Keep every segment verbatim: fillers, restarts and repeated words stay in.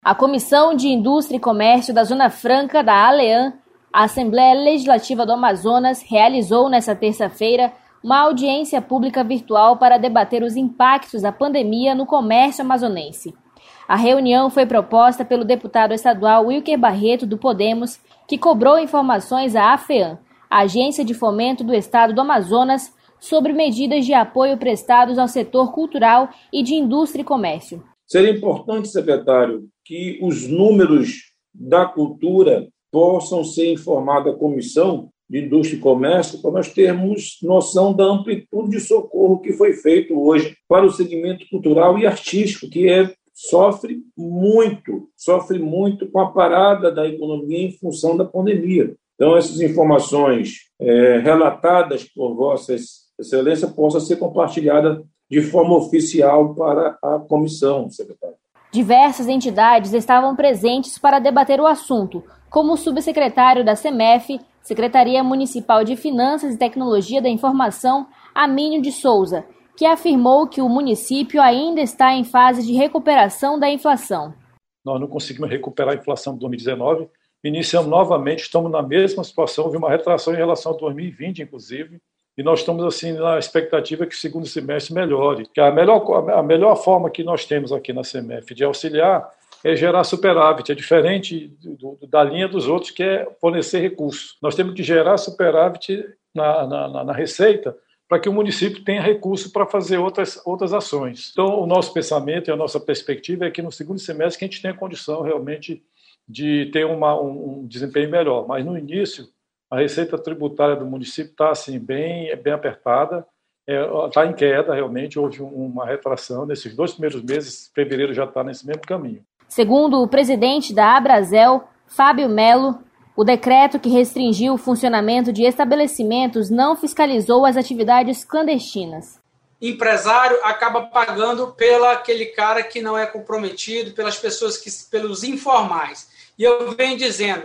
A Comissão de Indústria e Comércio da Zona Franca da ALEAM, a Assembleia Legislativa do Amazonas, realizou nesta terça-feira uma audiência pública virtual para debater os impactos da pandemia no comércio amazonense. A reunião foi proposta pelo deputado estadual Wilker Barreto, do Podemos, que cobrou informações à AFEAM, a Agência de Fomento do Estado do Amazonas, sobre medidas de apoio prestados ao setor cultural e de indústria e comércio. Seria importante, secretário, que os números da cultura possam ser informados à Comissão de Indústria e Comércio para nós termos noção da amplitude de socorro que foi feito hoje para o segmento cultural e artístico, que é, sofre muito, sofre muito com a parada da economia em função da pandemia. Então, essas informações é, relatadas por Vossa Excelência possam ser compartilhadas de forma oficial para a comissão, secretário. Diversas entidades estavam presentes para debater o assunto, como o subsecretário da SEMEF, Secretaria Municipal de Finanças e Tecnologia da Informação, Amínio de Souza, que afirmou que o município ainda está em fase de recuperação da inflação. Nós não conseguimos recuperar a inflação de dois mil e dezenove, iniciamos novamente, estamos na mesma situação, houve uma retração em relação a dois mil e vinte, inclusive, e nós estamos assim na expectativa que o segundo semestre melhore. Que a melhor, a melhor forma que nós temos aqui na SEMEF de auxiliar é gerar superávit, é diferente do, do, da linha dos outros, que é fornecer recursos. Nós temos que gerar superávit na, na, na receita para que o município tenha recurso para fazer outras, outras ações. Então, o nosso pensamento e a nossa perspectiva é que no segundo semestre que a gente tenha condição realmente de ter uma, um, um desempenho melhor. Mas no início, a receita tributária do município está assim, bem, bem apertada, está é, em queda realmente, houve uma retração nesses dois primeiros meses, fevereiro já está nesse mesmo caminho. Segundo o presidente da Abrazel, Fábio Melo, o decreto que restringiu o funcionamento de estabelecimentos não fiscalizou as atividades clandestinas. Empresário acaba pagando pelo aquele cara que não é comprometido, pelas pessoas que, pelos informais. E eu venho dizendo,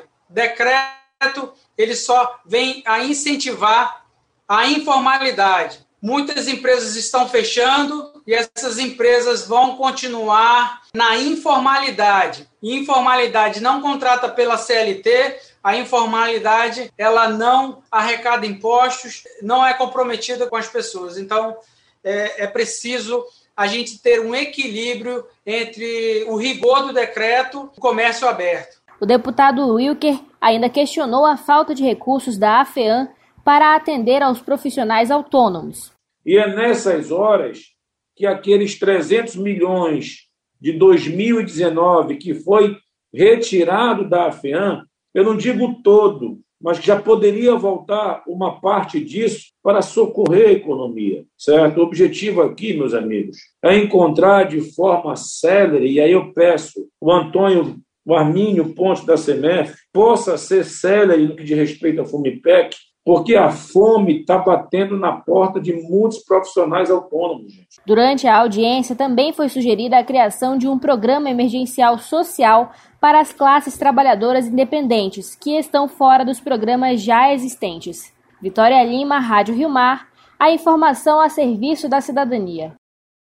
decreto, ele só vem a incentivar a informalidade. Muitas empresas estão fechando e essas empresas vão continuar na informalidade. Informalidade não contrata pela C L T, a informalidade ela não arrecada impostos, não é comprometida com as pessoas. Então, é, é preciso a gente ter um equilíbrio entre o rigor do decreto e o comércio aberto. O deputado Wilker ainda questionou a falta de recursos da AFEAM para atender aos profissionais autônomos. E é nessas horas que aqueles trezentos milhões de dois mil e dezenove que foi retirado da AFEAM, eu não digo todo, mas que já poderia voltar uma parte disso para socorrer a economia, certo? O objetivo aqui, meus amigos, é encontrar de forma célere, e aí eu peço o Antônio, o Armínio Pontes da SEMEF, possa ser célere no que diz respeito ao FUMIPEC, porque a fome está batendo na porta de muitos profissionais autônomos, gente. Durante a audiência, também foi sugerida a criação de um programa emergencial social para as classes trabalhadoras independentes, que estão fora dos programas já existentes. Vitória Lima, Rádio Rio Mar, a informação a serviço da cidadania.